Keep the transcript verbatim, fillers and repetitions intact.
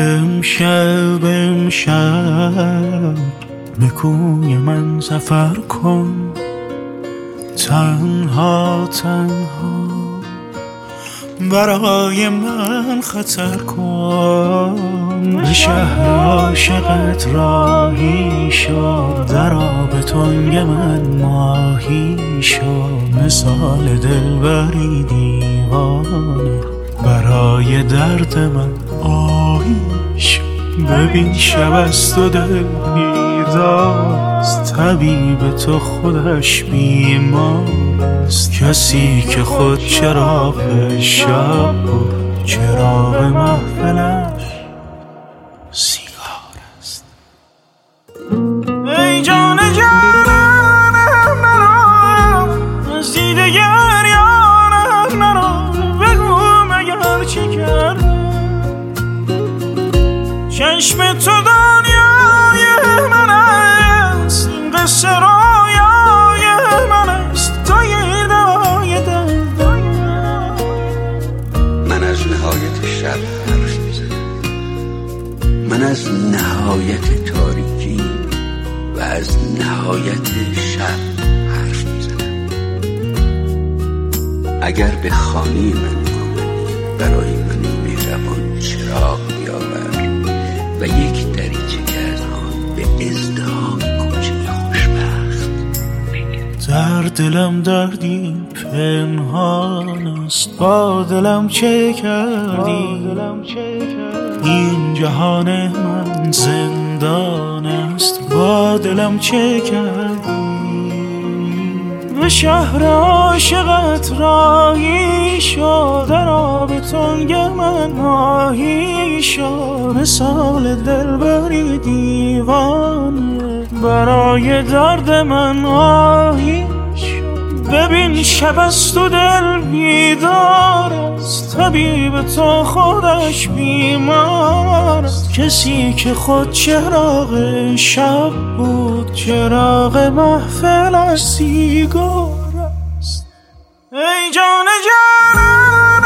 امشب امشب به کوی من سفر کن، تنها تنها برای من خطر کن. به شهر عاشقت راهی شو، در آب تنگ من ماهی شو. مثال دلبری دیوانه برای درد من آهی شو. ببین شب است و دل بیدارست، طبیب تو خودش بیمارست. کسی که خود چراغ شب بود، چراغ محفلش سیگار است. ای جان جانم نرو، از دیده گریانم نرو. بگو مگر چی کردم، چشم تو دنیای من است، این قصه رویای من است. توی دوای درد من از نهایت شب حرف میزنم، من از نهایت تاریکی و از نهایت شب حرف میزنم. اگر به خانه من آمدی برای من مهربان چراغ بیاور و یک دریچه که از آن به ازدحام کوچه خوشبخت بگیر. در دلم دردی پنهان است، با دلم چه کردی؟ این جهان من زندان است، با دلم چه کردی؟ به شهر عاشقت راهی شو، در آب تنگ من ماهی شو. مثال دلبری دیوانه برای درد من آهی شو. ببین شب است و دل بیدار است، طبیب تو خودش بیمار است. کسی که خود چراغ شب بود، چراغ محفلش سیگار است. ای جان جانم